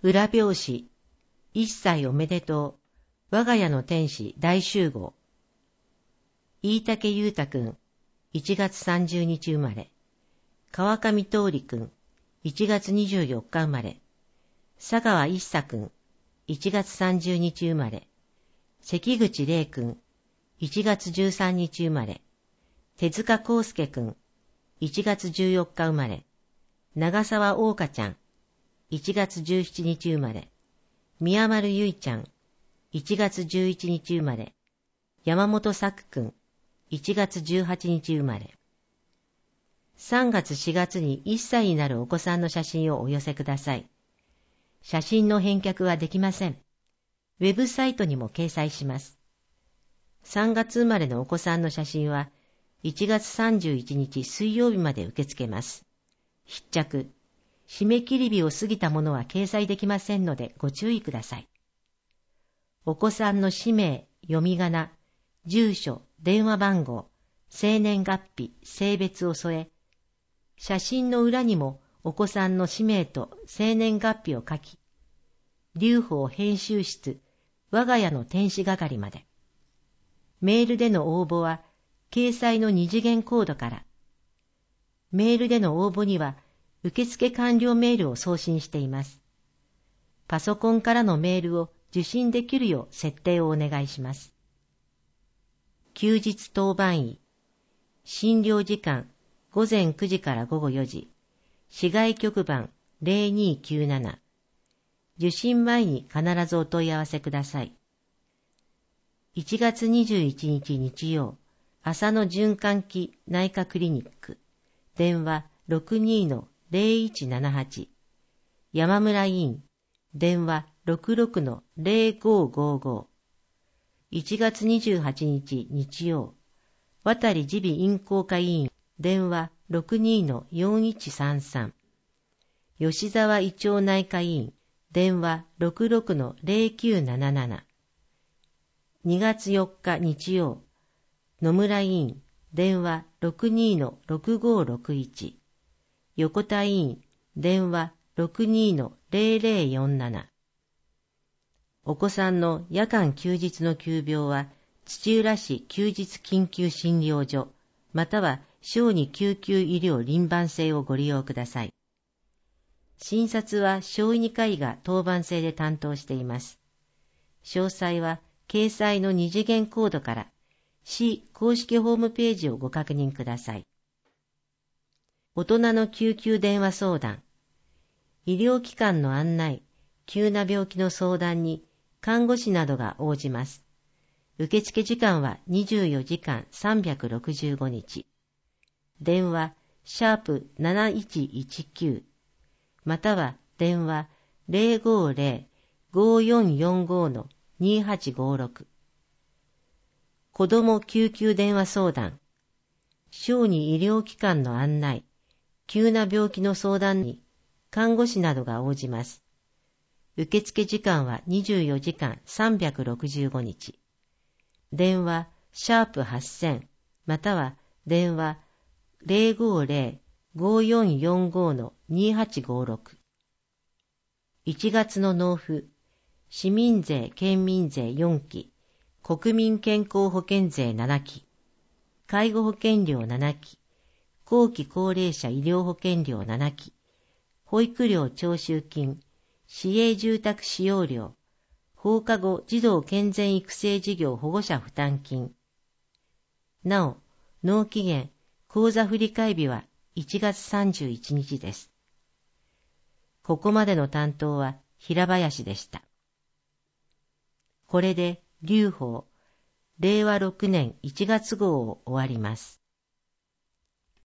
裏表紙、一歳おめでとう、我が家の天使大集合。飯竹裕太くん、1月30日生まれ。川上桃李くん、1月24日生まれ。佐川一茶くん、1月30日生まれ。関口玲くん、1月13日生まれ。手塚康介くん、1月14日生まれ。長澤大香ちゃん、1月17日生まれ。宮丸ゆいちゃん、1月11日生まれ。山本作くん、1月18日生まれ。3月4月に1歳になるお子さんの写真をお寄せください。写真の返却はできません。ウェブサイトにも掲載します。3月生まれのお子さんの写真は1月31日水曜日まで受け付けます。必着。締め切り日を過ぎたものは掲載できませんのでご注意ください。お子さんの氏名、読み仮名、住所、電話番号、生年月日、性別を添え、写真の裏にもお子さんの氏名と生年月日を書き、劉邦編集室、我が家の天使係まで。メールでの応募は、掲載の2次元コードから。メールでの応募には、受付完了メールを送信しています。パソコンからのメールを受信できるよう設定をお願いします。休日当番医。診療時間、午前9時から午後4時。市外局番0297。受診前に必ずお問い合わせください。1月21日日曜、浅野循環器内科クリニック。電話 62-0178。山村医院。電話 66-0555。1月28日日曜、渡耳鼻咽喉科医院。電話 62-4133。吉沢胃腸内科医院。電話 66-0977。2月4日日曜、野村医院。電話 62-6561。横田医院。電話 62-0047。お子さんの夜間休日の急病は、土浦市休日緊急診療所、または小児救急医療輪番制をご利用ください。診察は小児科医が当番制で担当しています。詳細は掲載の2次元コードから市公式ホームページをご確認ください。大人の救急電話相談。医療機関の案内、急な病気の相談に看護師などが応じます。受付時間は24時間365日。電話#7119または電話 050-5445-2856。子ども救急電話相談。小児医療機関の案内、急な病気の相談に看護師などが応じます。受付時間は24時間365日。電話#8000または電話 050-5445-2856。1月の納付、市民税・県民税4期、国民健康保険税7期、介護保険料7期、後期高齢者医療保険料7期、保育料徴収金、市営住宅使用料、放課後児童健全育成事業保護者負担金。なお、納期限、口座振替日は1月31日です。ここまでの担当は平林でした。これで劉邦、令和6年1月号を終わります。